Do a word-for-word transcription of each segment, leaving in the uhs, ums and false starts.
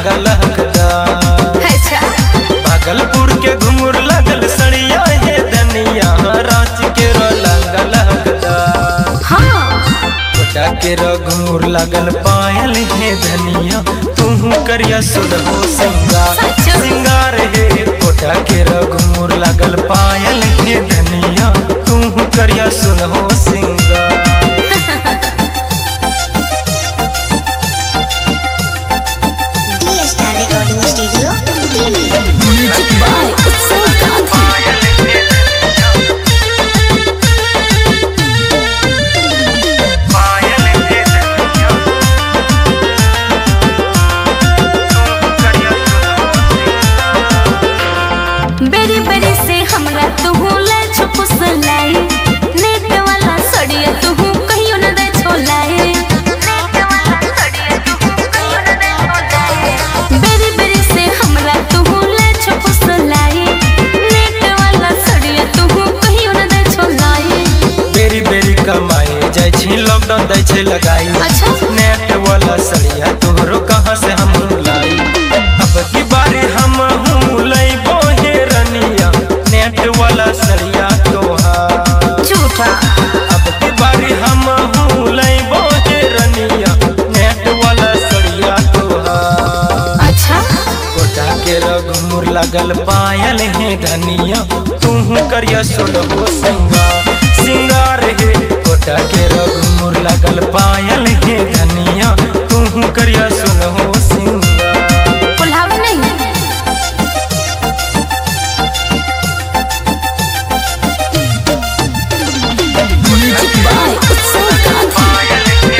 लहंगा लहकदा। अच्छा भागलपुर के घुंघरू लगल सड़िया हे धनिया रांची के रो लहंगा लहकदा। हाँ कोटा के रो घुंघरू लगल पायल हे धनिया तू करिया सुलहो सिंगार सिंगार हे। कोटा के रो घुंघरू लगल पायल हे धनिया तू करिया सुलहो सिंगार। म्यूजिक बाय उत्सव गांधी। बेरी बेरी से हमरा तू ले छुप सलाई नेट वाला सड़िया तू कहियो न दे छोलाई। नेट वाला सड़िया तू कहियो न दे छोलाई। बेरी बेरी से हमरा तू ले छुप सलाई नेट वाला सड़िया तू कहियो न दे छोलाई। बेरी बेरी कमाए जाय छी लॉकडाउन दै छै लगाई। अच्छा नेट वाला सड़िया तोहरो कहाँ से हम लाई। अब की बारी हम हूँ लइबो हे रनिया नेट वाला सड़िया तोहार। झूठा अब की बारी हम हूँ लइबो हे रनिया नेट वाला सड़िया तोहार। अच्छा कोटा के घुंघरू लगल पायल हे धनिया तू करिया सुलहो सिंगार सिंगार हे। कोटा के घुंघरू लगल पायल हे धनिया तू करिया सुलहो सिंगार। बुलाव नहीं म्यूजिक बाय उत्सव गांधी।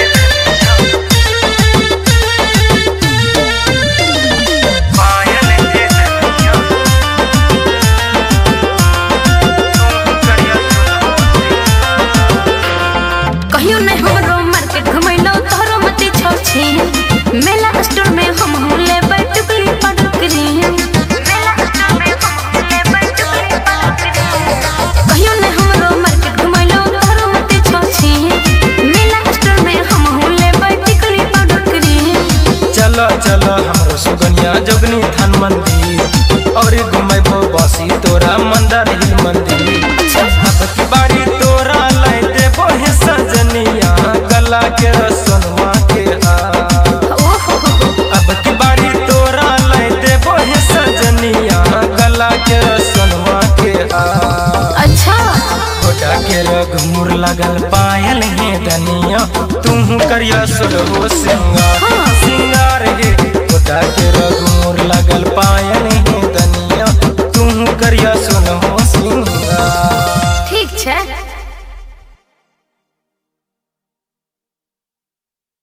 कहियो नहीं हमरो मार्केट घुमैलो तोहरो मती छौ छी। मेला स्टोर में हम हूँ ले बैठुकली पटुकरी। मेला स्टोर में हम हूँ ले बैठुकली पटुकरी। कहियो नहीं हमरो मार्केट घुमैलो तोहरो मती छौ छी। मेला स्टोर में हम हूँ ले बैठुकली पटुकरी। चलो चलो हमरो सुगनिया जोगनी थान मंदिर और घुमेबो बसी तोरा मंदिर हिल मंदिर। अब की बारी तोरा लाई देबो हे सजनिया गला के रसनवा के हार। ओहो अब की बारी तोरा लाई देबो हे सजनिया गला के रसनवा के हार। अच्छा कोटा के घुंघरू लगल पायल हे धनिया तू करिया सुलहो सिंगार सिंगार हे। कोटा के